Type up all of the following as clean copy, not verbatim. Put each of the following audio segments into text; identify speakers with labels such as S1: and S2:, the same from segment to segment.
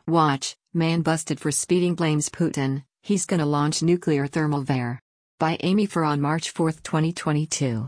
S1: Watch, man busted for speeding blames Putin, he's gonna launch nuclear thermal war. By Amy Farr on March 4, 2022.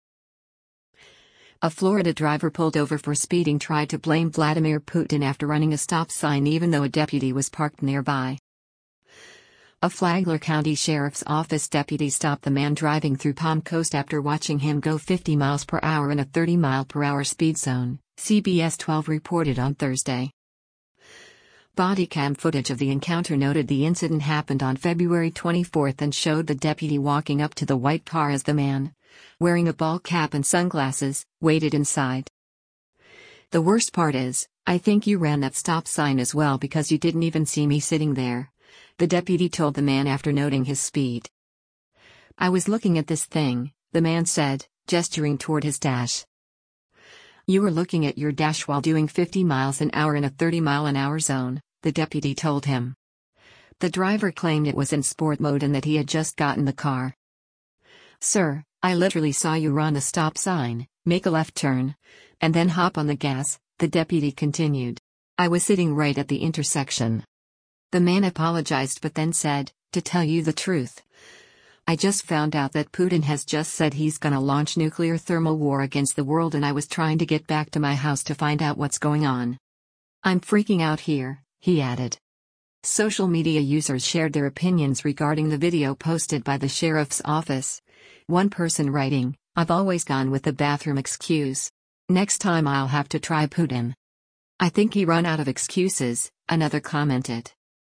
S1: A Florida driver pulled over for speeding tried to blame Vladimir Putin after running a stop sign even though a deputy was parked nearby. A Flagler County Sheriff's Office deputy stopped the man driving through Palm Coast after watching him go 50 miles per hour in a 30-mile-per-hour speed zone, CBS 12 reported on Thursday. Body cam footage of the encounter noted the incident happened on February 24 and showed the deputy walking up to the white car as the man, wearing a ball cap and sunglasses, waited inside. "The worst part is, I think you ran that stop sign as well because you didn't even see me sitting there," the deputy told the man after noting his speed. "I was looking at this thing," the man said, gesturing toward his dash. "You were looking at your dash while doing 50 miles an hour in a 30-mile-an-hour zone," the deputy told him. The driver claimed it was in sport mode and that he had just gotten the car. "Sir, I literally saw you run a stop sign, make a left turn, and then hop on the gas," the deputy continued. "I was sitting right at the intersection." The man apologized but then said, "To tell you the truth, I just found out that Putin has just said he's gonna launch nuclear thermal war against the world and I was trying to get back to my house to find out what's going on. I'm freaking out here," he added. Social media users shared their opinions regarding the video posted by the sheriff's office. One person writing, "I've always gone with the bathroom excuse. Next time I'll have to try Putin. I think he run out of excuses," another commented.